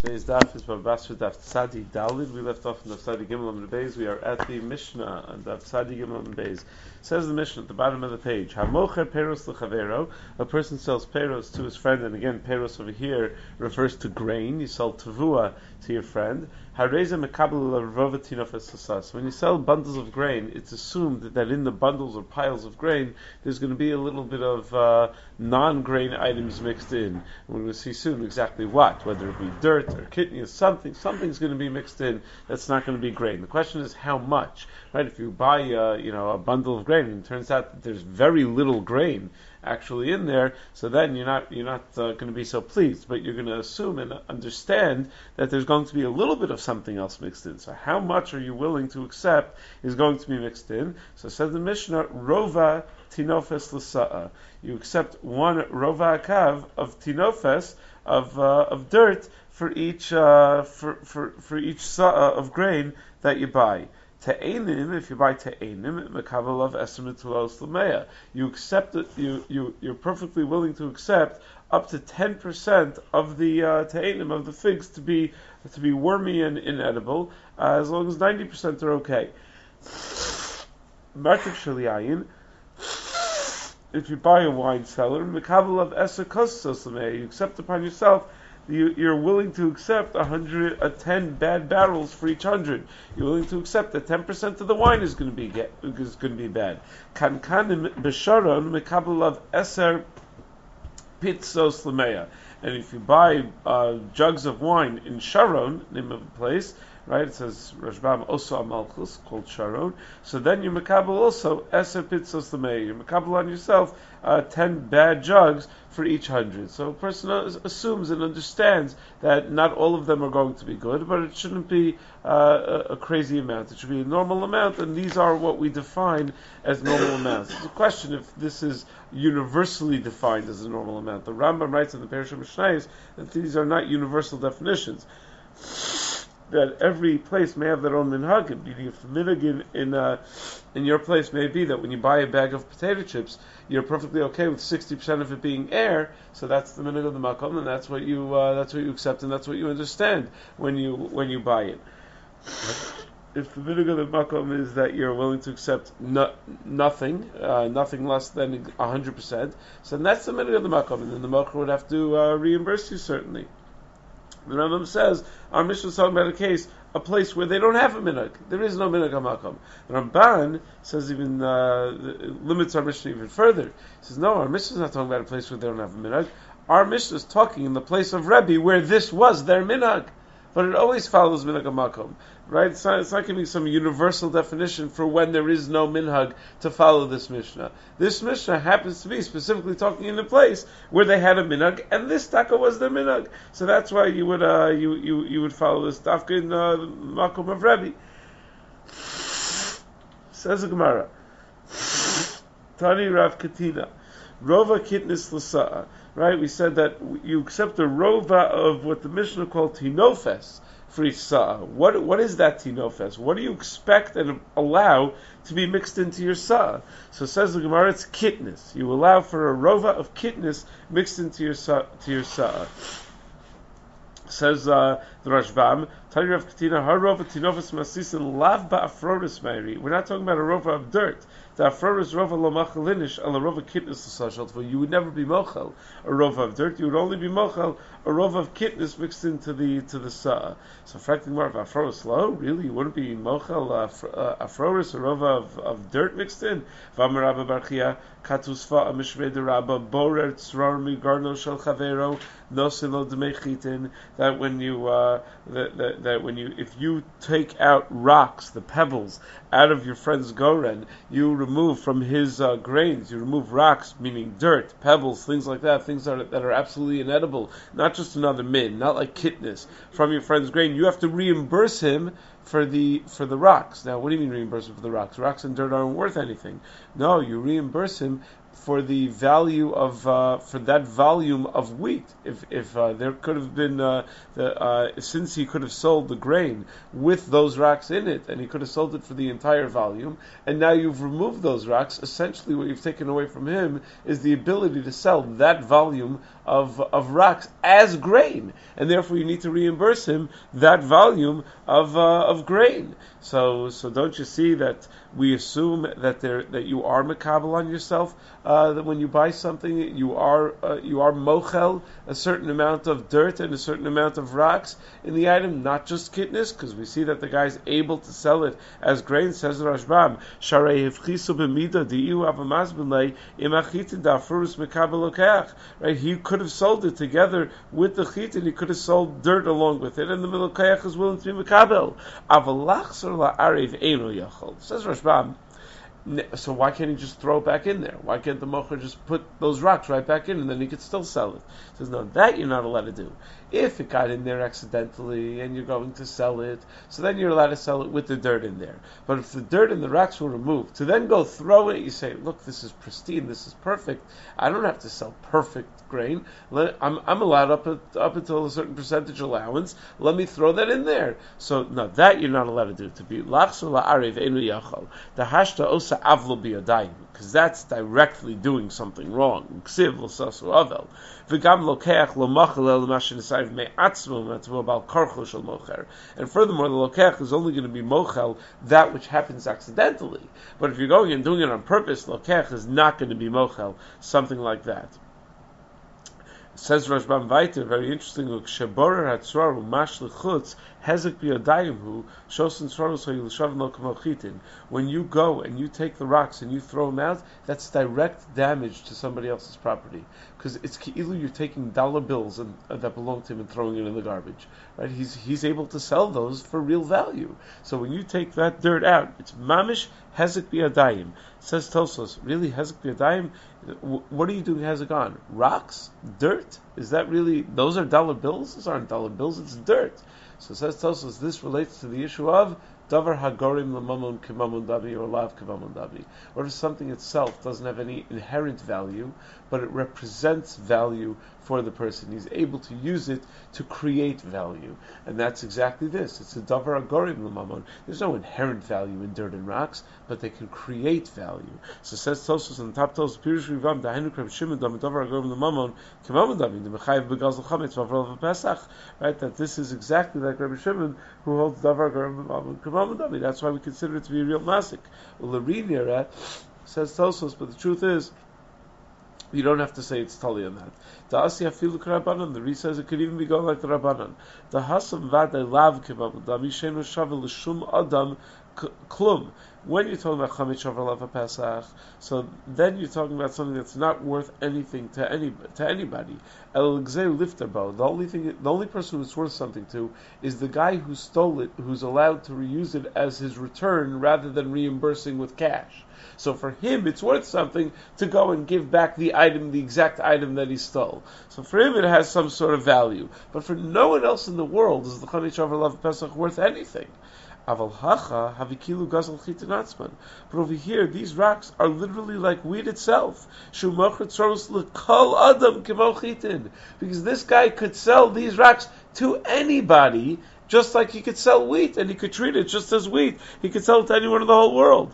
Today's daf is Babasra Daf Tzadi Dalid. We left off in Daf Tzadi Gimel and Beis. We are at the Mishnah and Daf Tzadi Gimel and Beis. Says the Mishnah at the bottom of the page: Hamocher peros lechavero. A person sells peros to his friend, and again, peros over here refers to grain. You sell tavua to your friend. Hareza mekabel lerova tinofes lasas. When you sell bundles of grain, it's assumed that in the bundles or piles of grain, there's going to be a little bit of non-grain items mixed in. And we're going to see soon exactly what, whether it be dirt or kidneys, something's going to be mixed in that's not going to be grain. The question is how much, right? If you buy a bundle of grain and it turns out that there's very little grain actually in there, so then you're not going to be so pleased, but you're going to assume and understand that there's going to be a little bit of something else mixed in. So how much are you willing to accept is going to be mixed in? So says the Mishnah, Rova tinofes l'sa'a. You accept one rova akav of tinofes of dirt for each for each sa'a of grain that you buy. Te'enim, if you buy te'enim, mekabel of esrmitulos l'meya. You accept it. You're perfectly willing to accept up to 10% of the te'enim of the figs to be wormy and inedible, as long as 90% are okay. Martiv shaliyayin. If you buy a wine cellar, mekabel of eser kosos l'meya, you accept upon yourself. You're willing to accept 10 bad barrels for each 100. You're willing to accept that 10% of the wine is going to be bad. Kankanim b'sharon mekabel of eser pitzos l'meya. And if you buy jugs of wine in Sharon, name of a place, right? It says Rashbam Oso Amalchus, called Sharon. So then you mekabel also eser pitzos l'meya. You mekabel on yourself 10 bad jugs for each 100. So a person assumes and understands that not all of them are going to be good, but it shouldn't be a crazy amount. It should be a normal amount, and these are what we define as normal amounts. It's a question if this is universally defined as a normal amount. The Rambam writes in the Perush HaMishnayos that these are not universal definitions. That every place may have their own minhagim. Meaning, if the minhag in your place may be that when you buy a bag of potato chips, you're perfectly okay with 60% of it being air, so that's the minhag of the makom, and that's what you accept, and that's what you understand when you buy it. If the minhag of the makom is that you're willing to accept nothing less than 100%, so that's the minhag of the makom, and then the makom would have to reimburse you certainly. The Rambam says, our Mishnah is talking about a place where they don't have a minhag. There is no minhag hamakom. The Ramban says even limits our Mishnah even further. He says, no, our Mishnah is not talking about a place where they don't have a minhag. Our Mishnah is talking in the place of Rebbe where this was their minhag. But it always follows minhag hamakom. Right? It's not giving some universal definition for when there is no minhag to follow this Mishnah. This Mishnah happens to be specifically talking in a place where they had a minhag, and this taka was their minhag. So that's why you would follow this dafka in the makom of Rebbe. Says the Gemara, Tani Rav Katina, Rova Kitnis Lasa'a. Right? We said that you accept a rova of what the Mishnah called tinofes for each sa'a. What is that tinofes? What do you expect and allow to be mixed into your sa'a? So says the Gemara, it's kitnis. You allow for a rova of kitnis mixed into your sa'a. Says the Rashbam, Tani Rav Katina, Harova tinofes masisin lav ba'afroris meiri. We're not talking about a rova of dirt. The afroris rova lo machalinish ala rova kitnis l'sashal. You would never be mochel a rova of dirt. You would only be mochel a rova of kitnis mixed into the sa'a. So, fracting more of afroris lo, really, you wouldn't be mochel afroris a rova of dirt mixed in. V'amar Rabba bar Chia katusfa amishmei de Rabba borer tzrar migarno shel chavero nosilo d'mechitin. That when you if you take out rocks, the pebbles, out of your friend's goren, you remove from his grains, you remove rocks, meaning dirt, pebbles, things like that, things that are absolutely inedible, not just another min, not like kitnis, from your friend's grain. You have to reimburse him for the rocks. Now, what do you mean reimburse him for the rocks? Rocks and dirt aren't worth anything. No, you reimburse him for the value of for that volume of wheat. If there could have been since he could have sold the grain with those rocks in it, and he could have sold it for the entire volume, and now you've removed those rocks. Essentially, what you've taken away from him is the ability to sell that volume of rocks as grain, and therefore you need to reimburse him that volume of grain. So don't you see that we assume that you are makabel on yourself, that when you buy something you are mochel a certain amount of dirt and a certain amount of rocks in the item, not just kitnis, because we see that the guy's able to sell it as grain. Says Rashbam, Sharei hifchisu b'mida di'u avamaz b'lei imachitin da'afurus makabel lokach. Right, he could have sold it together with the chitin. He could have sold dirt along with it, and the melokach is willing to be makabel. Avalachzor la'arev eino yachol. Says Rashbam. So why can't he just throw it back in there? Why can't the mocher just put those rocks right back in and then he could still sell it? He says, no, that you're not allowed to do. If it got in there accidentally and you're going to sell it, so then you're allowed to sell it with the dirt in there. But if the dirt and the rocks were removed, to then go throw it, you say, look, this is pristine, this is perfect. I don't have to sell perfect grain. I'm allowed up until a certain percentage allowance. Let me throw that in there. So no, that you're not allowed to do. To be lachsul la'arev enu yachol. The hashta osa avlo biyadayim, because that's directly doing something wrong. Ksiv l'sasu avel. V'gam lokeach lo machal el mashin esayv me'atzmo me'atzmo bal karcho shel mocher. And furthermore, the lokeach is only going to be mochel that which happens accidentally. But if you're going and doing it on purpose, lokeach is not going to be mochel something like that. Says Rashbam Vaiter, very interesting. Sheborer hatzraru mash lechutz hezek biyadayimhu shosin tzraru so yilushavim lo kamochitin. When you go and you take the rocks and you throw them out, that's direct damage to somebody else's property, because it's ki'ilu you're taking dollar bills that belong to him and throwing it in the garbage. Right? He's able to sell those for real value. So when you take that dirt out, it's mamish hezek biyadayim. Says Tosos, really hezek biyadayim? What are you doing hezek on? Rocks? Dirt? Is that really, those are dollar bills? Those aren't dollar bills, it's dirt. So says Tosos, this relates to the issue of davar hagorim l'mamon k'mamon dabi or lav k'mamon dabi. What if something itself doesn't have any inherent value, but it represents value for the person? He's able to use it to create value. And that's exactly this. It's a davar hagorim l'mamon. There's no inherent value in dirt and rocks, but they can create value. So says Tosos on the top Tosos, Pirush Rivam, Dahenu Kreb Shimon, davar hagorim l'mamon k'mamon dabi, the mechayev begazel chametz v'avrav v'pesach. Right? That this is exactly like Rabbi Shimon, who holds davar hagorim l'mamon k'mamon. That's why we consider it to be a real masik. Well, says Tosos, but the truth is, you don't have to say it's totally on that. The Asiya filu k'Rabbanan. The Ri says it could even be going like the Rabbanan. The Hasam vadei lav k'mamon dami sheinu shavel l'shum adam klum. When you're talking about chametz shavel lav Pesach, so then you're talking about something that's not worth anything to anybody. El gzei lifterbo. The only person who's worth something to is the guy who stole it, who's allowed to reuse it as his return rather than reimbursing with cash. So for him, it's worth something to go and give back the item, the exact item that he stole. So for him, it has some sort of value. But for no one else in the world is the chametz shavel lav Pesach worth anything. Aval hacha havikilu gazel chitinatzman. But over here, these rocks are literally like wheat itself. Shumocher tzoros lekol adam kemo chitin. Because this guy could sell these rocks to anybody, just like he could sell wheat, and he could treat it just as wheat. He could sell it to anyone in the whole world.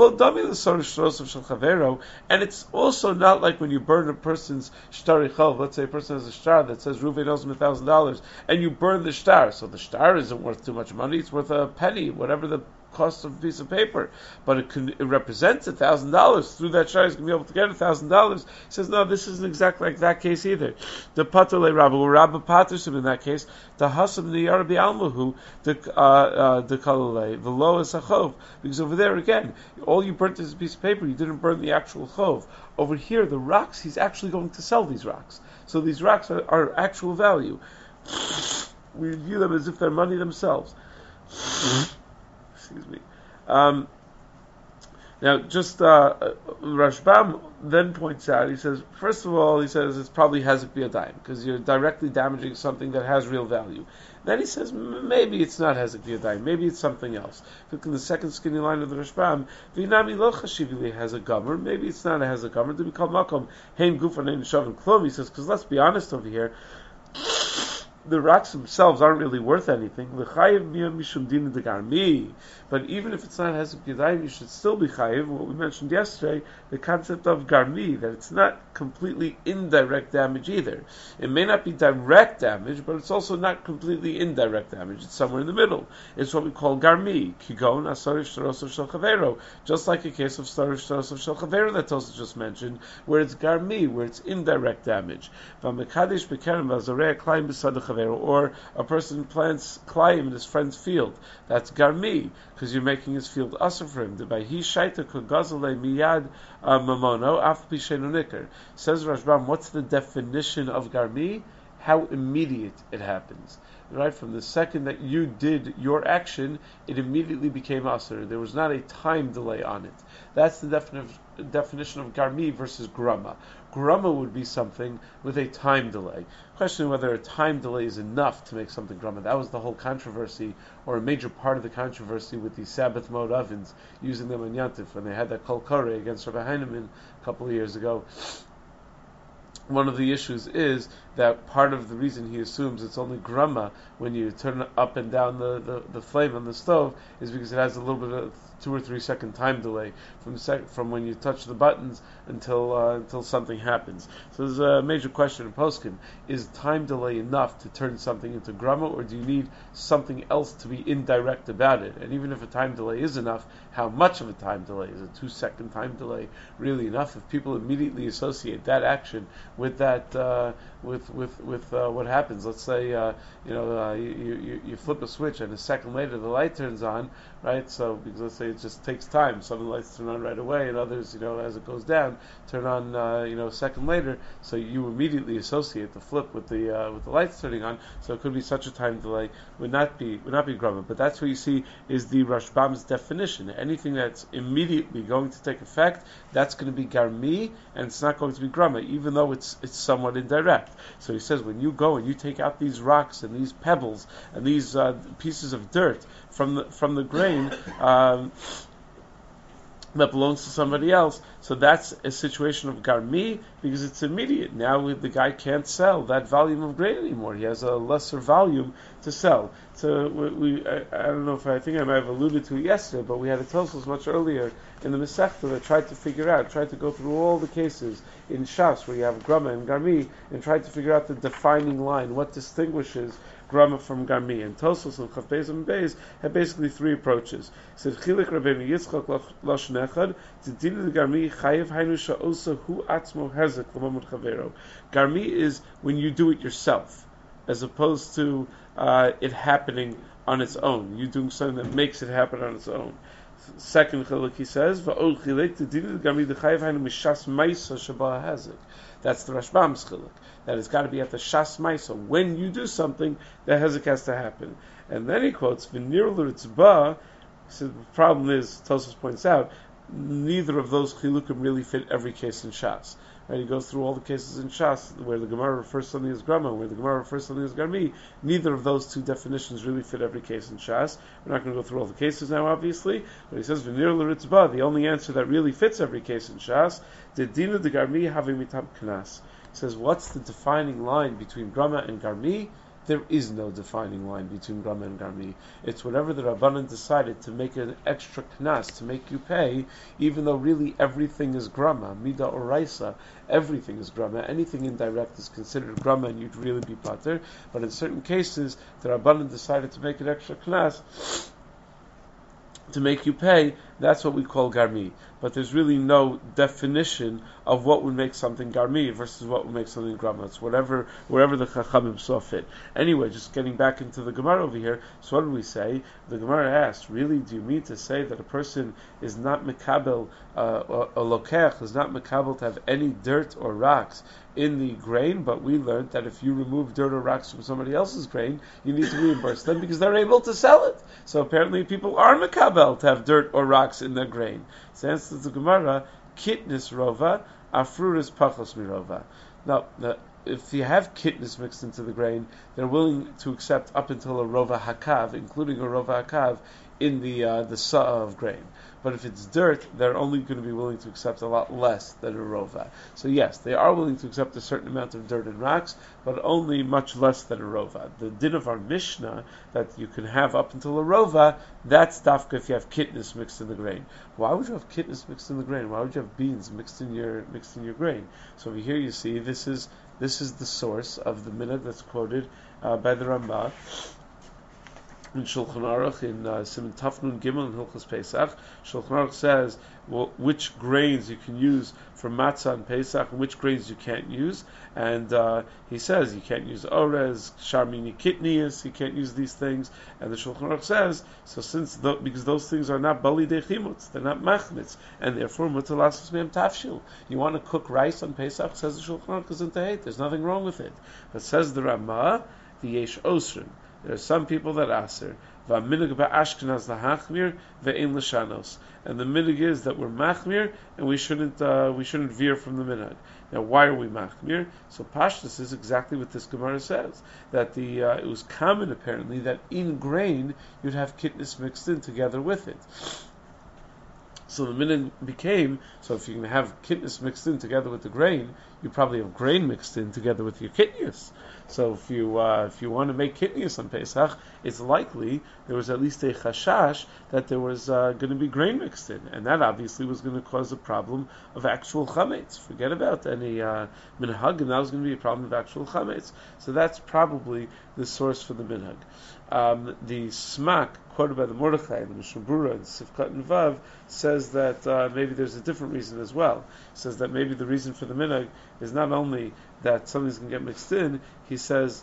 And it's also not like when you burn a person's shtari chov. Let's say a person has a shtar that says Ruvain owes him $1,000, and you burn the shtar. So the shtar isn't worth too much money, it's worth a penny, whatever the cost of a piece of paper, but it represents $1,000. Through that shtar, he's going to be able to get $1,000. He says, no, this isn't exactly like that case either. The patole Rabba Patersim in that case, the hasam the Arabi Almahu, the kalale, the lowest achov, because over there again, all you burnt is a piece of paper. You didn't burn the actual chov. Over here, the rocks, he's actually going to sell these rocks. So these rocks are actual value. We view them as if they're money themselves. Excuse me. Now, just Rashbam then points out, he says, first of all, he says it's probably Hezek B'Yadayim, because you're directly damaging something that has real value. Then he says, maybe it's not Hezek B'Yadayim, maybe it's something else. Look in the second skinny line of the Rashbam, V'inami lo chashivili has a gomer, maybe it's not a Hezek gomer, to be called Makom, Hein Gufan Hein Shavin Klum, he says, because let's be honest over here, the rocks themselves aren't really worth anything. But even if it's not Hezek B'Yadayim, you should still be chayiv. What we mentioned yesterday, the concept of garmi, that it's not completely indirect damage either. It may not be direct damage, but it's also not completely indirect damage. It's somewhere in the middle. It's what we call garmi, kigon asarish shtarosav shel chavero, just like a case of starish shtarosav shel chavero that Tosa just mentioned, where it's garmi, where it's indirect damage. V'mekadesh b'kerem v'azarei klayim b'sad or a person plants klayim in his friend's field. That's garmi, because you're making his field usher for him. Says Rashbam, what's the definition of garmi? How immediate it happens. Right, from the second that you did your action, it immediately became usher. There was not a time delay on it. That's the definition of garmi versus grama. Grama would be something with a time delay. Question whether a time delay is enough to make something grama. That was the whole controversy, or a major part of the controversy with the Sabbath mode ovens, using them in Yantif, when they had that Kol Koreh against Rabbi Heinemann a couple of years ago. One of the issues is that part of the reason he assumes it's only grama when you turn up and down the flame on the stove is because it has a little bit of 2 or 3 second time delay from when you touch the buttons until something happens. So there's a major question in Poskim: is time delay enough to turn something into grama, or do you need something else to be indirect about it? And even if a time delay is enough, how much of a time delay is a 2 second time delay really enough? If people immediately associate that action with that with what happens, let's say you flip a switch and a second later the light turns on, right? So because let's say it just takes time, some of the lights turn on right away, and others, as it goes down, turn on a second later. So you immediately associate the flip with the lights turning on. So it could be such a time delay would not be grama. But that's what you see is the Rashbam's definition. Anything that's immediately going to take effect, that's going to be garmi, and it's not going to be grama, even though it's somewhat indirect. So he says, when you go and you take out these rocks and these pebbles and these pieces of dirt from the grain that belongs to somebody else, so that's a situation of garmi, because it's immediate. Now the guy can't sell that volume of grain anymore. He has a lesser volume to sell. So I don't know if I think I might have alluded to it yesterday, but we had a Tosfos much earlier in the Masechta that tried to go through all the cases in Shas where you have grama and garmi, and tried to figure out the defining line, what distinguishes grama from garmi. And Tosfos and Chav Beis and Beis have basically 3 approaches. He said, Chilik Rabbeinu Yitzchak Lashon Echad, Tzidin Garmi Chayev Hainu Sha'osa Hu Atzmo Hezek L'Mamud Chavero. Garmi is when you do it yourself, as opposed to it happening on its own. You doing something that makes it happen on its own. Second chiluk, he says, Va'ol Chilek Tzidin Garmi Chayev Hainu Mishas Maisa Shaba Hezek. That's the Rashbam's chiluk. That it's got to be at the Shas Maisa. When you do something, the Hezek has to happen. And then he quotes, V'nir l'ritzba. So the problem is, Tosfos points out, neither of those chilukim really fit every case in Shas. Right? He goes through all the cases in Shas where the Gemara refers to something as grama, where the Gemara refers to something as garmi. Neither of those 2 definitions really fit every case in Shas. We're not going to go through all the cases now, obviously, but he says v'nir l'ritzba, the only answer that really fits every case in Shas, the dina de garmi having mitam knas. He says, what's the defining line between grama and garmi? There is no defining line between grama and garmi. It's whatever the Rabbanan decided to make an extra knas, to make you pay, even though really everything is grama, mida or raisa, everything is grama. Anything indirect is considered grama, and you'd really be pater. But in certain cases, the Rabbanan decided to make an extra knas to make you pay. That's what we call garmi. But there's really no definition of what would make something garmi versus what would make something grama. It's wherever the chachamim saw fit. Anyway, just getting back into the Gemara over here. So what did we say? The Gemara asked, really, do you mean to say that a person is not mekabel, a lokech is not mekabel to have any dirt or rocks in the grain? But we learned that if you remove dirt or rocks from somebody else's grain, you need to reimburse them because they're able to sell it. So apparently people are mekabel to have dirt or rocks rocks in their grain. So answers the Gemara, kitnis rova, afruris pachos mirova. Now, if you have kitnis mixed into the grain, they're willing to accept up until a rova hakav, including a rova hakav, in the sa'ah of grain. But if it's dirt, they're only going to be willing to accept a lot less than a rova. So yes, they are willing to accept a certain amount of dirt and rocks, but only much less than a rova. The din of our Mishnah, that you can have up until a rova, that's dafka if you have kitnis mixed in the grain. Why would you have kitnis mixed in the grain? Why would you have beans mixed in your grain? So over here you see, this is the source of the minhag that's quoted by the Rambam in Shulchan Aruch in Siman Tafnun Gimel in Hilchos Pesach. Shulchan Aruch says which grains you can use for matzah and Pesach and which grains you can't use. And he says you can't use orez, sharmini kitnius, you can't use these things. And the Shulchan Aruch says, so because those things are not bali dechimutz, they're not machmitz, and therefore mutalasus mehem tafshil. You want to cook rice on Pesach, says the Shulchan Aruch, isn't there's nothing wrong with it. But says the Ramah, the yesh osrin. There are some people that aser. V'aminig ba'ashkenaz lahachmir ve'ein l'shanos. And the minig is that we're machmir and we shouldn't veer from the minhag. Now, why are we machmir? So Pashtus is exactly what this Gemara says. That it was common apparently that in grain you'd have kitnis mixed in together with it. So the minhag became, so if you can have kitnis mixed in together with the grain, you probably have grain mixed in together with your kitnius. So if you want to make kitnius on Pesach, it's likely there was at least a chashash that there was going to be grain mixed in, and that obviously was going to cause a problem of actual chametz. Forget about any minhag, and that was going to be a problem of actual chametz. So that's probably the source for the minhag. The smak quoted by the Mordechai, the Mishnah Berurah, and Sifkat and Vav says that maybe there's a different reason as well. He says that maybe the reason for the minhag is not only that something's going to get mixed in. He says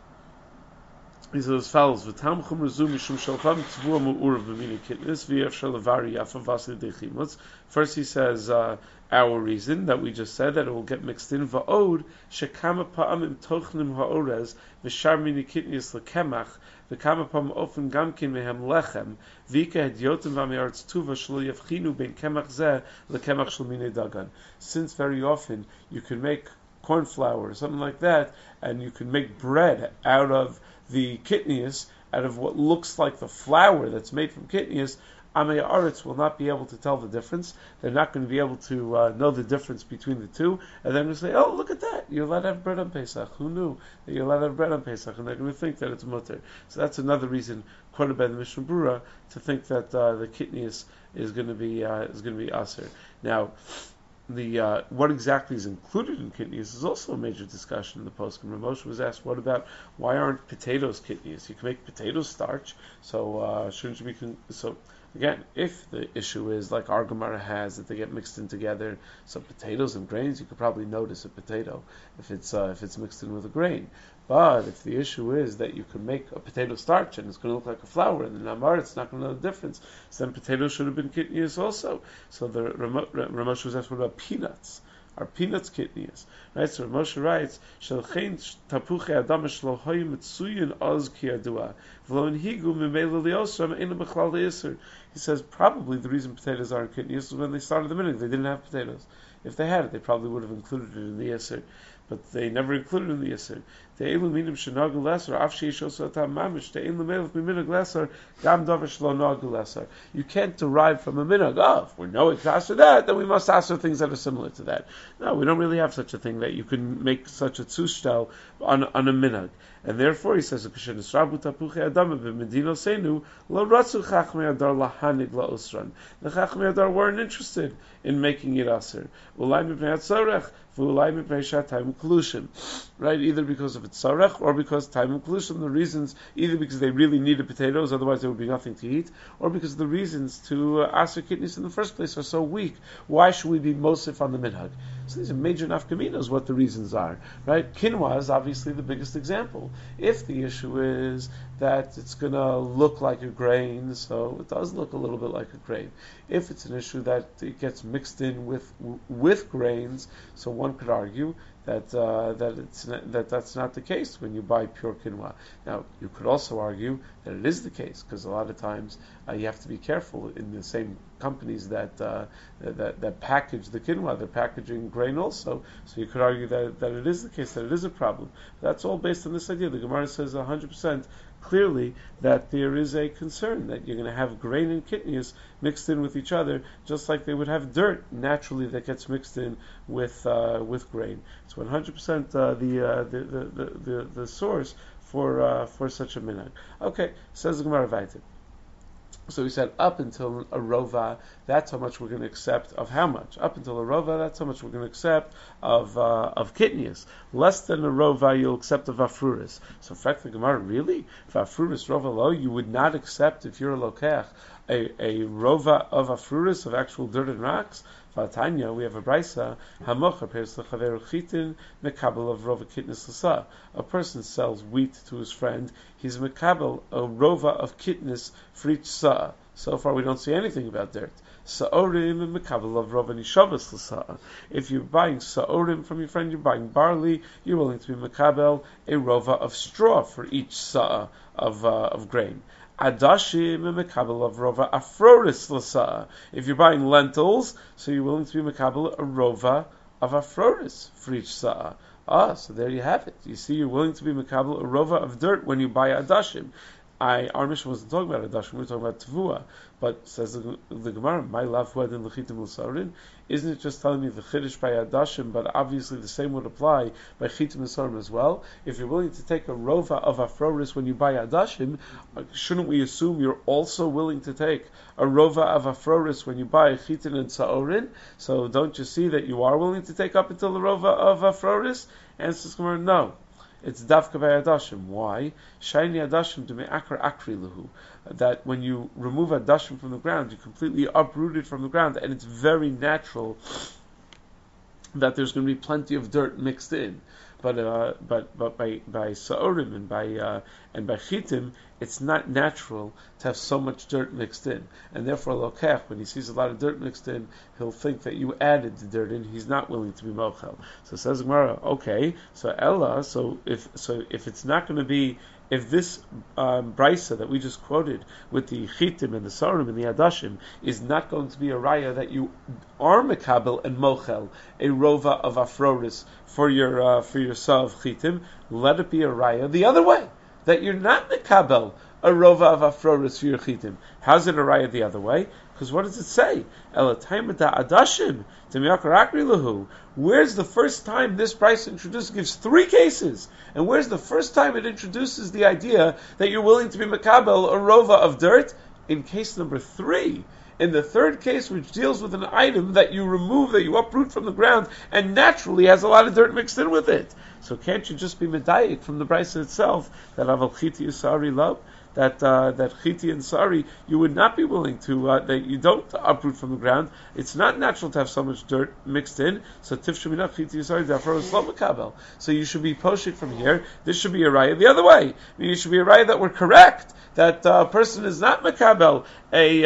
as follows: V'tam chum rezu mishum shalcham tzvua mu'urav b'mini kitnis v'yev shalavari yafa v'asli dechimutz. First he says our reason that we just said that it will get mixed in. Va'od shekama pa'amim tochnim ha'orez v'shar mini kitnis lekemach v'kama pa'am ofen gamkin mehem lechem v'ika hedyotim v'amiartz tuva shlo yevchinu ben kemach zeh lekemach shel mini dagan. Since very often you can make corn flour or something like that, and you can make bread out of the kitnius, out of what looks like the flour that's made from kitnius, Amei Aretz will not be able to tell the difference. They're not going to be able to know the difference between the two, and they're going to say, oh, look at that, you're allowed to have bread on Pesach. Who knew that you're allowed to have bread on Pesach? And they're going to think that it's mutter. So that's another reason, quoted by the Mishnah Berurah, to think that the kitnius is going to be aser. Now, what exactly is included in kitnius is also a major discussion in the poskim. Ramosha was asked, what about, why aren't potatoes kitnius? You can make potato starch, so shouldn't you be... So again, if the issue is like our Gemara has, that they get mixed in together, so potatoes and grains, you could probably notice a potato if it's mixed in with a grain. But if the issue is that you can make a potato starch and it's going to look like a flour, and the Namar, it's not going to know the difference, so then potatoes should have been kitnius also. So the Ramosh was asked, what about peanuts? Are peanuts kitnius? Right? So Ramosh writes, Shalchein tapuche adam shlohoy mitzuyin oz ki adua v'lo inhigu mimela liosram ena b'chlal le'isur. He says probably the reason potatoes aren't kitnius is when they started the minhag, they didn't have potatoes. If they had it, they probably would have included it in the Yisr. But they never included it in the Yisr. You can't derive from a minhag. Oh, if we know it's aser that, then we must aser things that are similar to that. No, we don't really have such a thing that you can make such a tzushtel on a minhag. And therefore, he says, the Chachmei Adar weren't interested in making it aser. Right, either because of its sarech or because time inclusion, the reasons, either because they really needed potatoes, otherwise there would be nothing to eat, or because the reasons to aser kitnis in the first place are so weak. Why should we be mosif on the minhag? So these are major nafkaminos, what the reasons are. Right? Quinoa is obviously the biggest example. If the issue is that it's going to look like a grain, so it does look a little bit like a grain. If it's an issue that it gets mixed in with grains, so one could argue that's not the case when you buy pure quinoa. Now, you could also argue that it is the case, because a lot of times you have to be careful in the same companies that package the quinoa. They're packaging grain also, so you could argue that it is the case, that it is a problem. That's all based on this idea. The Gemara says 100% clearly that there is a concern that you're going to have grain and kidneys mixed in with each other, just like they would have dirt naturally that gets mixed in with grain. It's 100% the source for such a minhag. Okay, says the Gemara Vayter. So we said up until a rova, that's how much we're going to accept of how much. Up until a rova, that's how much we're going to accept of kitnius. Less than a rova, you'll accept of afruris. So in fact, the Gemara, really? If afruris rova lo, you would not accept, if you're a lokech, a rova of afruris, of actual dirt and rocks? Tanya, we have a brisa. Hamocha peiros lechaveru chitin mekabel of rova kitnis l'sa. A person sells wheat to his friend. He's mekabel a rova of kitnis for each sa. So far, we don't see anything about dirt. Sa'orim and mekabel of rova nishavas l'sa. If you're buying sa'orim from your friend, you're buying barley. You're willing to be mekabel a rova of straw for each sa of grain. Adashim and mekabel of rova afroris l'sa. If you're buying lentils, so you're willing to be mekabel a rova of afroris for each sa. So there you have it. You see, you're willing to be mekabel a rova of dirt when you buy adashim. Our mission wasn't talking about adashim, we were talking about tavua. But says the Gemara, my love huadin lechitim l'saurin. Isn't it just telling me the chiddush by adashim? But obviously the same would apply by chitim l'saurim as well. If you're willing to take a rova of afroris when you buy adashim, shouldn't we assume you're also willing to take a rova of afroris when you buy chitin and saurin? So don't you see that you are willing to take up until the rova of afroris? Answers the Gemara, no. It's dafka by adashim. Why? Shiny adashim to me'akar akri luhu. That when you remove adashim from the ground, you completely uproot it from the ground, and it's very natural that there's going to be plenty of dirt mixed in. But by sa'orim and by chitim, it's not natural to have so much dirt mixed in, and therefore lokech, when he sees a lot of dirt mixed in, he'll think that you added the dirt in. He's not willing to be mochel. So says Gemara, okay, so Ella, so if it's not going to be, if this brisa that we just quoted with the chitim and the sarim and the adashim is not going to be a raya that you are mekabel and mochel a rova of afroris for your sa of chitim, let it be a raya the other way, that you're not mekabel a rova of afroris for your chitim. How's it a raya the other way? Because what does it say? Adashim Where's the first time this price introduced? It gives three cases. And where's the first time it introduces the idea that you're willing to be makabel a rova of dirt? In case number 3. In the third case, which deals with an item that you remove, that you uproot from the ground, and naturally has a lot of dirt mixed in with it. So can't you just be medayik from the brisa itself that aval chiti usari lo? That chiti and sari, you would not be willing to, that you don't uproot from the ground. It's not natural to have so much dirt mixed in. So tifshuminach chiti and sari, therefore it's lo makabel. So you should be poshik from here. This should be a raya the other way. I mean, it should be a raya that we're correct, that a person is not makabel a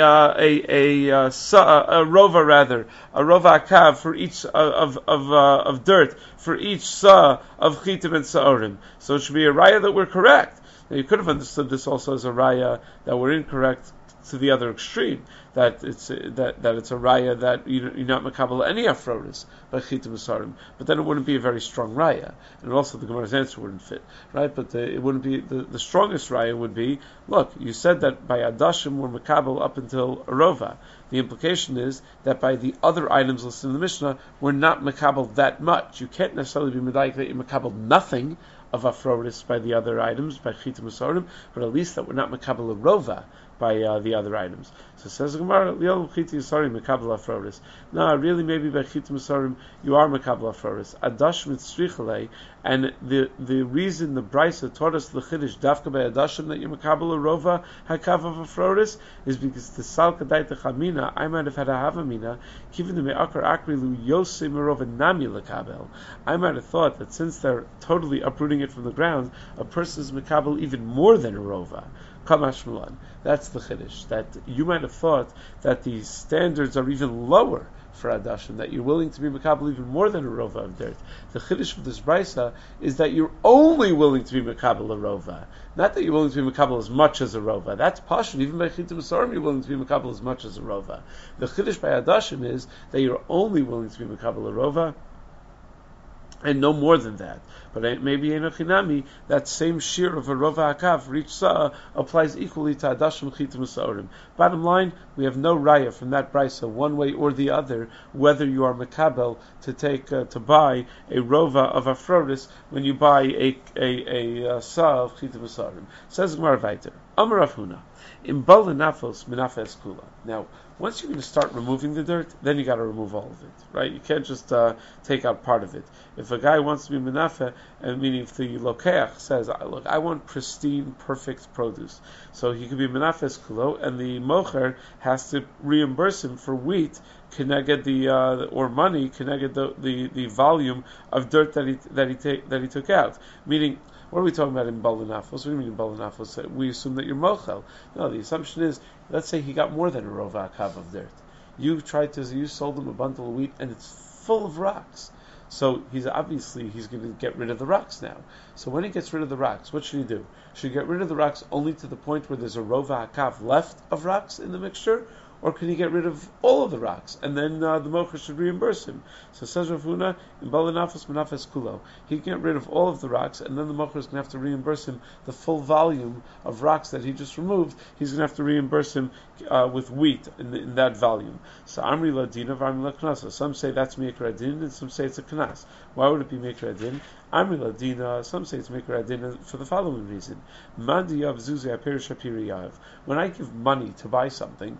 rova rather, a rova akav for each of dirt for each sa of chitim and sa'orim. So it should be a raya that we're correct. Now you could have understood this also as a raya that we're incorrect to the other extreme, that it's a raya that you're not makabel any afroris by chitim usarim, but then it wouldn't be a very strong raya, and also the Gemara's answer wouldn't fit, right? But it wouldn't be the strongest raya would be, look, you said that by adashim we're makabel up until arova. The implication is that by the other items listed in the Mishnah we're not makabel that much. You can't necessarily be medayik that you're makabel nothing of afroris by the other items, by chitim usarim, but at least that we're not makabel a rova by the other items. So it says the Gemara, liol chiti usarim makabel afroris. No, really, maybe by chitim usarim you are makabel afroris. Adashim mitzrichalei, and the reason the brisa taught us the chiddush dafka by adashim that you're makabel a rova hakav of afroris is because the salka daita chamina, I might have had a havamina, given the me'akar akrilu yosei merova nami lakabel. I might have thought that since they're totally uprooting it from the ground, a person is makabel even more than a rova. Kamash Milan. That's the chiddush. That you might have thought that the standards are even lower for Adashim, that you're willing to be Makabal even more than a Rova of dirt. The Chiddush of this Brisa is that you're only willing to be Makabal a Rova. Not that you're willing to be Makabal as much as a Rova. That's Pashut. Even by Chitim Asarim, you're willing to be Makabal as much as a Rova. The Chiddush by Adashim is that you're only willing to be Makabal a Rova, and no more than that. But maybe Enochinami, that same shear of a Rova Hakav for each Sa'ah applies equally to Adashim Chitim Sa'orim. Bottom line, we have no raya from that brisa, one way or the other, whether you are Makabel to buy a Rova of Afrodis when you buy a Sa'ah of Chitim Sa'orim. Says Gemara Vayter, Amar Rav Huna, in Bal Nafos Minafes Kula. Now, once you're going to start removing the dirt, then you got to remove all of it, right? You can't just take out part of it. If a guy wants to be menafe, and meaning if the lokeach says, "Look, I want pristine, perfect produce," so he could be menafes kulo, and the mocher has to reimburse him for wheat connected or money connected the volume of dirt that he took out, meaning. What are we talking about in Balanafos? What do you mean in Balanafos? We assume that you're mochel. No, the assumption is, let's say he got more than a rova akav of dirt. You sold him a bundle of wheat and it's full of rocks. So he's going to get rid of the rocks now. So when he gets rid of the rocks, what should he do? Should he get rid of the rocks only to the point where there's a rova akav left of rocks in the mixture? Or can he get rid of all of the rocks, and then the mocher should reimburse him? So says Rav Huna, in Balanafos Menafes Kulo, he can get rid of all of the rocks, and then the mocher is going to have to reimburse him the full volume of rocks that he just removed. He's going to have to reimburse him with wheat in that volume. So Amri Ladina, Amri Laknasa. Some say that's Mikra Adin, and some say it's a Knas. Why would it be Mikra Adin? Amri Ladina, some say it's Mikra Adin for the following reason. Mandi Yav Zuzi Apir Shapiri Yav. When I give money to buy something,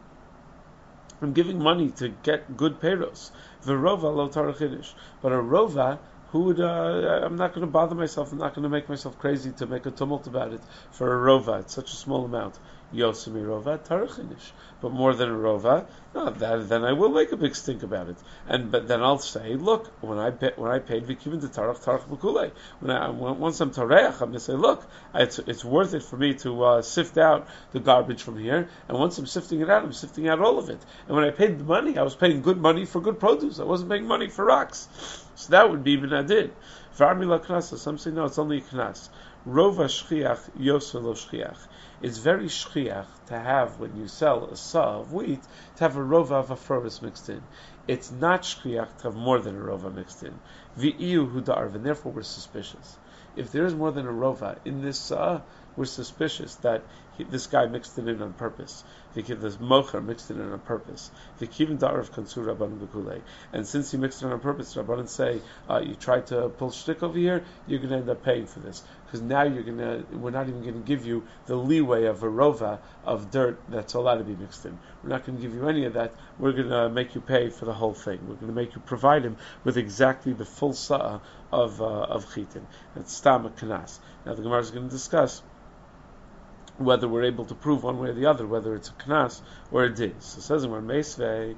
I'm giving money to get good peros. V'rova lo tarach chiddush. But a rova, I'm not going to bother myself. I'm not going to make myself crazy to make a tumult about it for a rova. It's such a small amount. Yosemi rova tarach chiddush. But more than a rova, no, then I will make a big stink about it. But then I'll say, look, when I paid v'kivin to tarach b'kulei. Once I'm tareach, I'm going to say, look, it's worth it for me to sift out the garbage from here. And once I'm sifting it out, I'm sifting out all of it. And when I paid the money, I was paying good money for good produce. I wasn't paying money for rocks. So that would be benadin. V'armi la knasa. Some say no, it's only a knas. Rova shchiach yoser lo shchiach. It's very shchiach to have, when you sell a saw of wheat, to have a rova of afroris mixed in. It's not shchiach to have more than a rova mixed in. V'iyu hu da'arv, and therefore we're suspicious. If there is more than a rova in this saw, we're suspicious that this guy mixed it in on purpose. This mocher mixed it in on purpose. And since he mixed it in on purpose, Rabbanan say, you tried to pull shtick over here, you're going to end up paying for this. Because now we're not even going to give you the leeway of a rova of dirt that's allowed to be mixed in. We're not going to give you any of that. We're going to make you pay for the whole thing. We're going to make you provide him with exactly the full sa'ah of chitin. It's stam kanas. Now the Gemara is going to discuss whether we're able to prove one way or the other, whether it's a knas or a din. So it says in Meisvei,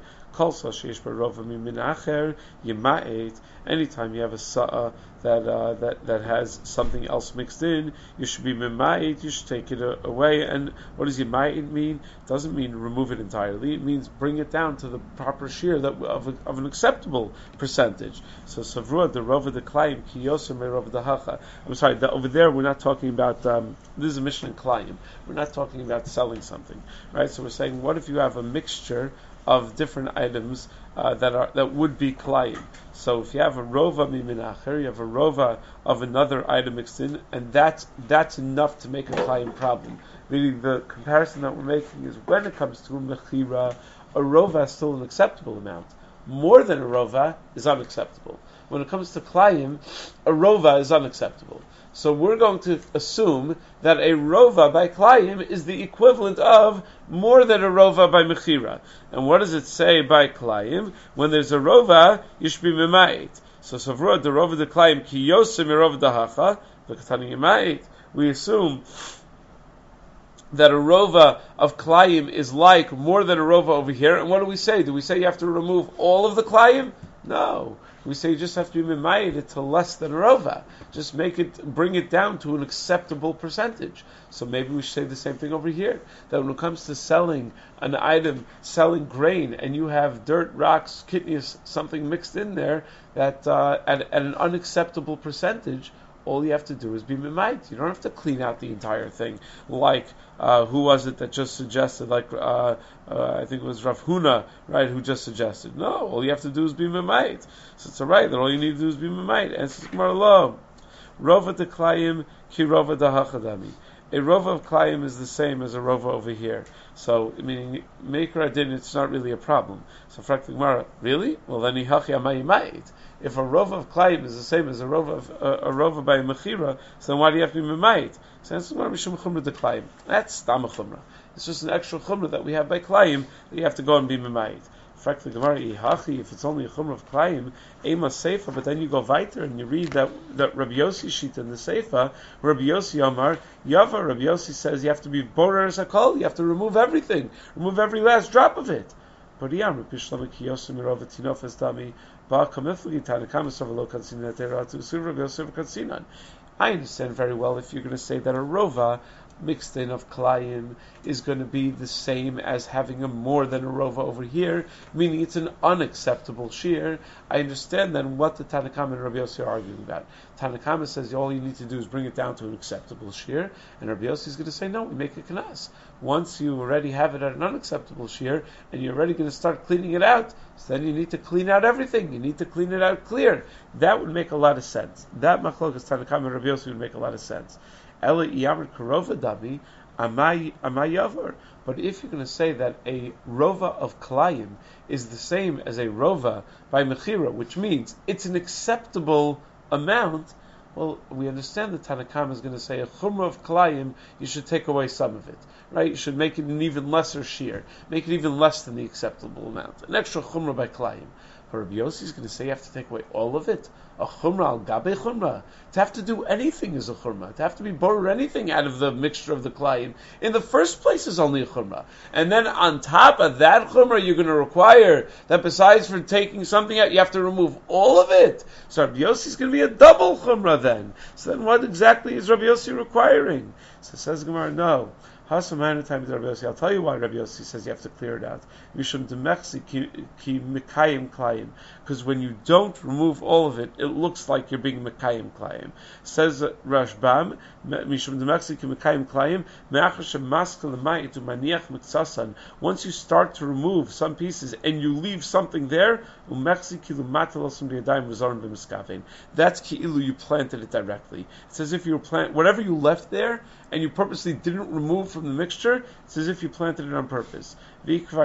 anytime you have a sa'ah that has something else mixed in, you should be mima'it, you should take it away. And what does yima'it mean? It doesn't mean remove it entirely. It means bring it down to the proper shear of an acceptable percentage. So Savrua, the Rova the Klayim, Kiyosim, Rova the Hacha. I'm sorry, over there we're not talking about, this is a mission in Klayim. We're not talking about selling something, right? So we're saying, what if you have a mixture of different items that would be klayim? So if you have a rova miminacher, you have a rova of another item mixed in, and that's enough to make a klayim problem. Meaning the comparison that we're making is when it comes to a mechira, a rova is still an acceptable amount. More than a rova is unacceptable. When it comes to klayim, a rova is unacceptable. So we're going to assume that a rova by klayim is the equivalent of more than a rova by mechira. And what does it say by klayim? When there's a rova, you should be memait. So Savrua, the rova the klayim, ki yosem rova dahacha, v'katani yemait. We assume that a rova of klayim is like more than a rova over here. And what do we say? Do we say you have to remove all of the klayim? No. We say you just have to be mimayit it to less than a rova. Just bring it down to an acceptable percentage. So maybe we should say the same thing over here. That when it comes to selling an item, selling grain, and you have dirt, rocks, kidneys, something mixed in there that at an unacceptable percentage, all you have to do is be mimayit. You don't have to clean out the entire thing. Like, who was it that just suggested? Like, I think it was Rav Huna, right, who just suggested. No, all you have to do is be mimayit. So it's alright that all you need to do is be mimayit. And it's Gemara lo. Rova de klayim ki rova de hachadami. A rova of klayim is the same as a rova over here. So, meaning, maker adin, it's not really a problem. So, frak the Gemara, really? Well, then hihachi amayimayit. If a rova of klayim is the same as a rova by mechira, so then why do you have to be mimayit? So that's mishum chumra de klayim. That's stam chumra. It's just an extra chumra that we have by klayim that you have to go and be mimayit. Frak the Gemara, hihachi, if it's only a chumra of klayim, ema seifa, but then you go weiter and you read that Rabbi Yossi sheet in the seifa, Rabbi Yossi Amar, Yava, Rabbi Yossi says you have to be borer as a kol, you have to remove everything, remove every last drop of it. But Rabbi Shlomo ki Yossi mirova tinofes dami, ba kamiflagi tanakam savalo kansinan teratu sur Rabbi Yossi kansinan. I understand very well if you're going to say that a rova mixed in of klayim is going to be the same as having a more than a rova over here, meaning it's an unacceptable shear. I understand then what the Tanakama and Rabbi Yossi are arguing about. Tanakama says all you need to do is bring it down to an acceptable shear, and Rabbi Yossi is going to say no, we make a knas. Once you already have it at an unacceptable shear, and you're already going to start cleaning it out, so then you need to clean out everything. You need to clean it out clear. That would make a lot of sense. That machlokas Tanakama and Rabbi Yossi would make a lot of sense. Ela iyamar karova dami amayavar. But if you're going to say that a rova of klayim is the same as a rova by mechira, which means it's an acceptable amount, well, we understand that Tanakam is going to say a chumrah of klayim, you should take away some of it, right? You should make it an even lesser shear, make it even less than the acceptable amount, an extra chumrah by klayim. But Rabbi Yossi is going to say you have to take away all of it. A chumrah al gabe chumrah. To have to do anything is a chumrah. To have to be borrowed anything out of the mixture of the klayim in the first place is only a chumrah. And then on top of that chumrah, you're going to require that besides for taking something out, you have to remove all of it. So Rabbi Yossi is going to be a double chumrah then. So then what exactly is Rabbi Yossi requiring? So says Gemara, no. I'll tell you why Rabbi Yossi says you have to clear it out. Because when you don't remove all of it, it looks like you're being mekayim klayim. Says Rashbam, once you start to remove some pieces and you leave something there, that's ki'ilu, you planted it directly. It's as if you whatever you left there and you purposely didn't remove from the mixture, it's as if you planted it on purpose. And if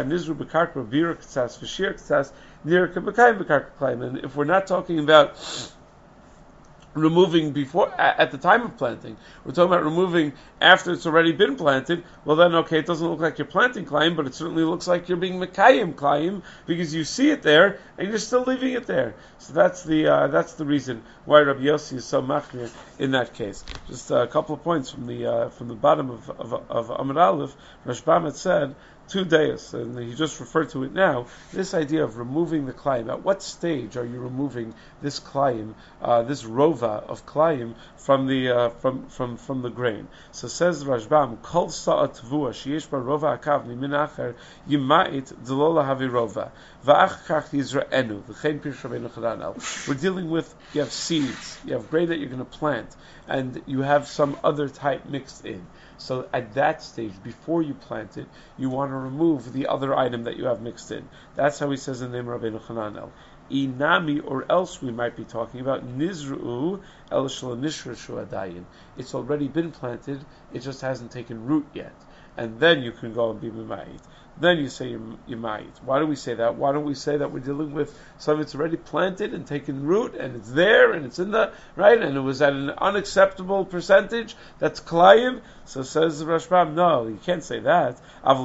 we're not talking about removing before, at the time of planting, we're talking about removing after it's already been planted, well then, okay, it doesn't look like you're planting klayim, but it certainly looks like you're being mekayim klayim, because you see it there, and you're still leaving it there. So that's the reason why Rabbi Yossi is so machmir in that case. Just a couple of points from the bottom of Amud Aleph. Rashbam had said, 2 days, and he just referred to it now, this idea of removing the klayim. At what stage are you removing this klayim, this rova of klayim from the grain? So says Rashbam, Kol sa'at tvua sheyesh bar rova akav mimin acher yimait d'lo lahavi rova va'ach kach yizra'enu v'chein Pirush Rabbeinu Chananel. We're dealing with, you have seeds, you have grain that you're going to plant, and you have some other type mixed in. So at that stage, before you plant it, you want to remove the other item that you have mixed in. That's how he says in the name of Rabbeinu Chananel. Inami, or else we might be talking about Nizru'u el Shalonishrashu Adayin. It's already been planted, it just hasn't taken root yet. And then you can go and be Mimayit. Then you say Yimayit. Why do we say that? Why don't we say that we're dealing with something that's already planted and taken root, and it's there, and it's in the, right, and it was at an unacceptable percentage, that's Klayim? So says Rashbam, no, you can't say that.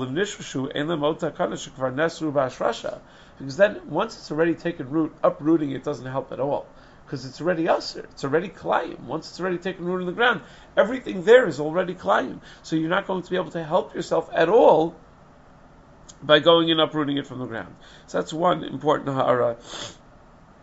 Because then, once it's already taken root, uprooting it doesn't help at all. Because it's already usher, it's already klayim. Once it's already taken root in the ground, everything there is already klayim. So you're not going to be able to help yourself at all by going and uprooting it from the ground. So that's one important ha'ara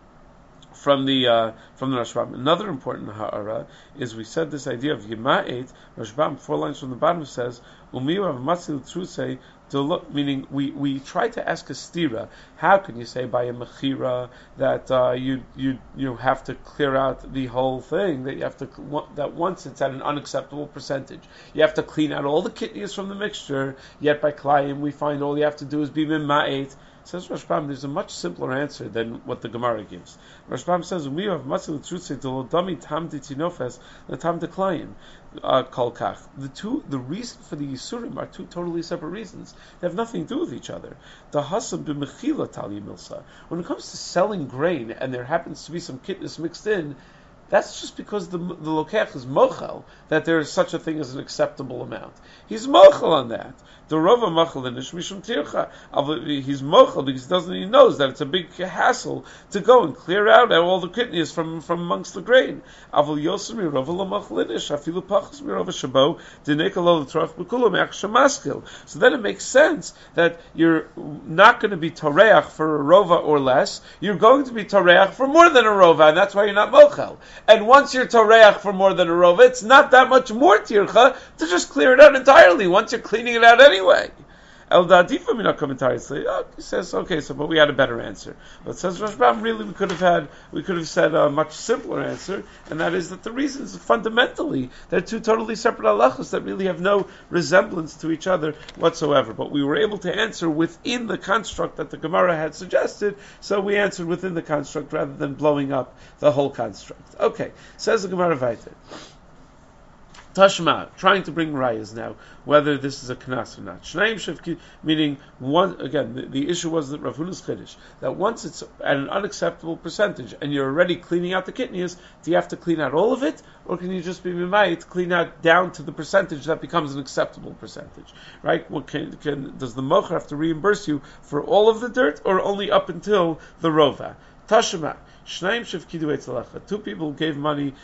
Rashbam. Another important ha'ara is we said this idea of Yima'et. Rashbam, 4 lines from the bottom, says Umiyu av matzil trusei. Meaning, we try to ask a stira. How can you say by a mechira that you have to clear out the whole thing? That you have to that once it's at an unacceptable percentage, you have to clean out all the kidneys from the mixture. Yet by klayim, we find all you have to do is be mima'et. Says Rashbam, there's a much simpler answer than what the Gemara gives. Rashbam says, "We have matzil trutzei delodami tam ditinofes letam deklayim kolkach." The reason for the yisurim are two totally separate reasons. They have nothing to do with each other. The hasam b'mechila tali milsa. When it comes to selling grain and there happens to be some kidneys mixed in, that's just because the lokech is mochel that there is such a thing as an acceptable amount. He's mochel on that. The Rava mochel in mishum tircha. He's mochel because he knows that it's a big hassle to go and clear out all the kidneys from amongst the grain. Avol yosemi Rava lo mochlinish afilu pachas mi Rava shabo dinekalo l'troch b'kulam ech shemaskil. So then it makes sense that you're not going to be toreach for a rova or less. You're going to be toreach for more than a rova, and that's why you're not mochel. And once you're toreach for more than a rova, it's not that much more tircha to just clear it out entirely once you're cleaning it out anyway. El Dadifa mina commentaries say, he says, okay, but we had a better answer. But says Rashbam, really we could have said a much simpler answer, and that is that the reason is fundamentally they're two totally separate halachos that really have no resemblance to each other whatsoever. But we were able to answer within the construct that the Gemara had suggested, so we answered within the construct rather than blowing up the whole construct. Okay, says the Gemara weiter. Tashma, trying to bring rayas now, whether this is a knas or not. Shnaim shevki, meaning one, again, the issue was that Rav Huna's chiddush, that once it's at an unacceptable percentage and you're already cleaning out the kidneys, do you have to clean out all of it, or can you just be mimayit to clean out down to the percentage that becomes an acceptable percentage? Right? Does the mocher have to reimburse you for all of the dirt, or only up until the rova? Tashma. Shnaim shevkidu etzalacha. Two people gave money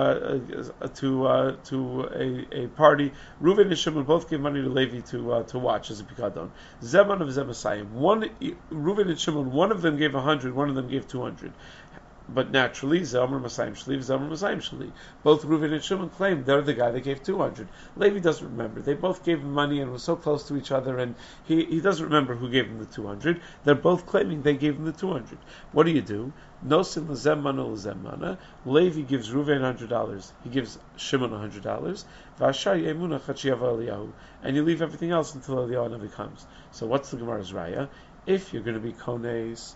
to a party. Reuven and Shimon both gave money to Levi to watch as a pikadon. Zeman of Zemasayim. Reuven and Shimon, one of them gave 100, one of them gave 200. But naturally, Zelmer Masayim Shali, Zelmer Masayim Shali. Both Reuven and Shimon claimed they're the guy that gave 200. Levi doesn't remember. They both gave him money and were so close to each other, and he doesn't remember who gave him the 200. They're both claiming they gave him the 200. What do? Nosin l'zemmana l'zemmana. Levi gives Reuven $100. He gives Shimon $100. V'ashar yemuna chachiava Eliyahu. And you leave everything else until Eliyahu Navi comes. So what's the Gemara's raya? If you're going to be kones,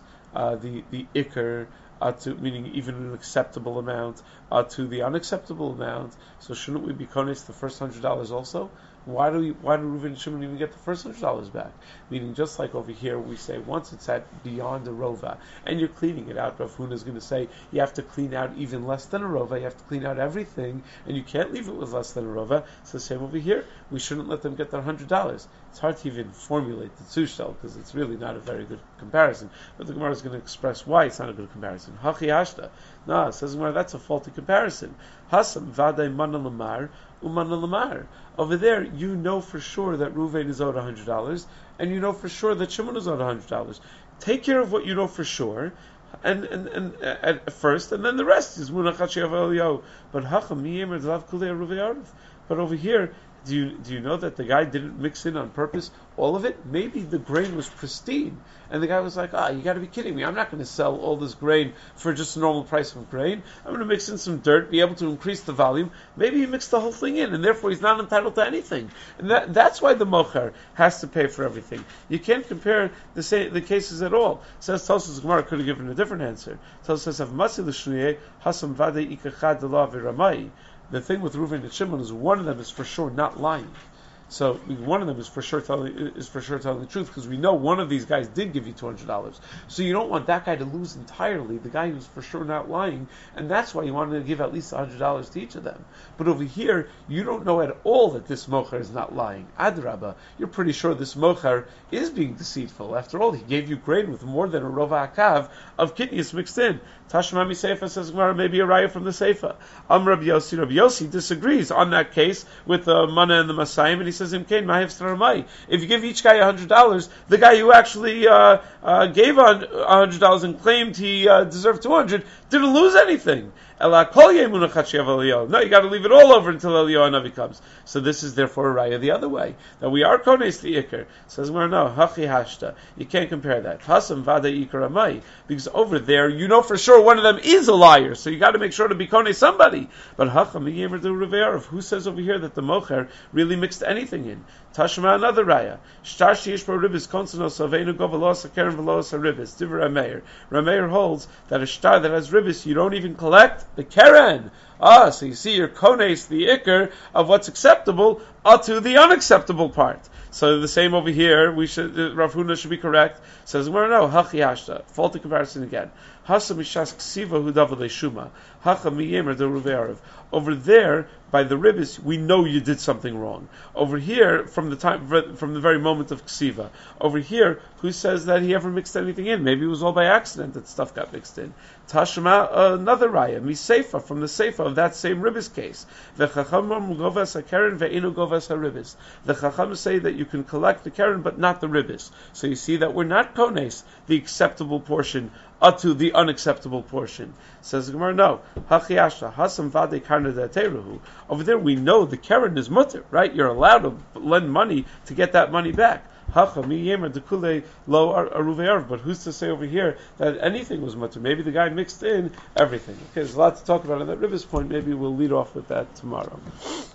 the ikar, meaning even an acceptable amount, to the unacceptable amount, so shouldn't we be kones the first $100 also? Why do Reuven and Shimon even get the first $100 back? Meaning, just like over here, we say once it's at beyond a rova, and you're cleaning it out, Rav Huna is going to say you have to clean out even less than a rova. You have to clean out everything, and you can't leave it with less than a rova. So same over here, we shouldn't let them get their $100. It's hard to even formulate the tzushtel because it's really not a very good comparison. But the Gemara is going to express why it's not a good comparison. Hachi hashta. No, says the Gemara, that's a faulty comparison. Hasam vaday mana lamar umana lamar. Over there, you know for sure that Reuven is owed $100, and you know for sure that Shimon is owed $100. Take care of what you know for sure, and at first, and then the rest is munachat she'av Eliyahu. But hacham miyemer d'lav kulei Reuven arif. But over here, do you know that the guy didn't mix in on purpose all of it? Maybe the grain was pristine, and the guy was like, you got to be kidding me. I'm not going to sell all this grain for just a normal price of grain. I'm going to mix in some dirt, be able to increase the volume. Maybe he mixed the whole thing in, and therefore he's not entitled to anything. And that's why the mocher has to pay for everything. You can't compare the cases at all. Says Tosfos Gemara could have given a different answer. Tosfos says, "Avmasi l'shniyeh hasam vadei ikachad delav v'ramai." The thing with Reuven and Shimon is one of them is for sure not lying. So one of them is for sure telling the truth, because we know one of these guys did give you $200. So you don't want that guy to lose entirely, the guy who's for sure not lying, and that's why you wanted to give at least $100 to each of them. But over here, you don't know at all that this mocher is not lying. Adrabah, you're pretty sure this mocher is being deceitful. After all, he gave you grain with more than a rova akav of kidneys mixed in. Tashmami Seifa says Gemara, maybe a raya from the Seifa. Rabbi Yossi disagrees on that case with the mana and the Masayim, and he says, if you give each guy $100, the guy who actually gave $100 and claimed he deserved $200, didn't lose anything. No, you got to leave it all over until Eliyahu Hanavi comes. So this is therefore a raya the other way, that we are kones the ikr. Says no, hachi hashta. You can't compare that. Hasam vada ikar amai, because over there you know for sure one of them is a liar. So you got to make sure to be kones somebody. But hacham yemer do reve'arav. Who says over here that the mocher really mixed anything in? Tashma another raya. Shtar sheish bar ribis konsonos avenu govelos akeren velos haribis. Divrei Rameir. Rameir holds that a shtar that has ribis you don't even collect the keren. So you see, you're kones the ikr of what's acceptable to the unacceptable part. So the same over here. Rav Huna should be correct. Says no, hachi hashta. Faulty comparison again. Hasa mishas ksiva hu davar leishuma. Hacha miyemer de ruve'arav. Over there, by the ribis, we know you did something wrong. Over here, from the very moment of ksiva. Over here, who says that he ever mixed anything in? Maybe it was all by accident that stuff got mixed in. Tashma, another raya, miseifa, from the seifa of that same ribis case. The chachamim govas hakeren ve'inu govas haribis. The chacham say that you can collect the keren, but not the ribis. So you see that we're not kones, the acceptable portion, to the unacceptable portion. Says the Gemara, no. Hachiashta, hasam vade karna de'teruhu. Over there we know the keren is mutter, right? You're allowed to lend money to get that money back. But who's to say over here that anything was mutter? Maybe the guy mixed in everything. Okay, there's a lot to talk about on that ribis point. Maybe we'll lead off with that tomorrow.